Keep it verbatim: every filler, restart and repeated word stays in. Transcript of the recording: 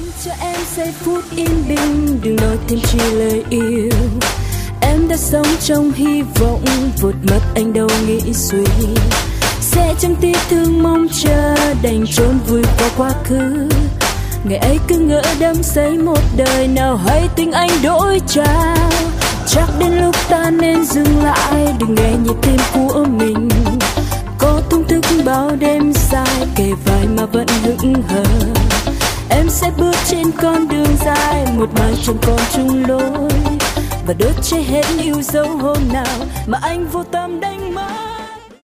cho em giây phút yên bình, đừng nói thêm chi lời yêu. Em đã sống trong hy vọng, vụt mất anh đâu nghĩ suy. Sẽ chẳng tiếc thương mong chờ, đành trốn vui vào quá khứ. Ngày ấy cứ ngỡ đắm say một đời, nào hay tình anh đổi trao. Chắc đến lúc ta nên dừng lại, đừng nghe nhịp tim của mình. Có thung thức bao đêm dài, kề vai mà vẫn hững hờ. Em sẽ bước trên con đường dài, một mai chẳng còn chung lối. Và đốt cháy hết yêu dấu hôm nào mà anh vô tâm đánh mất.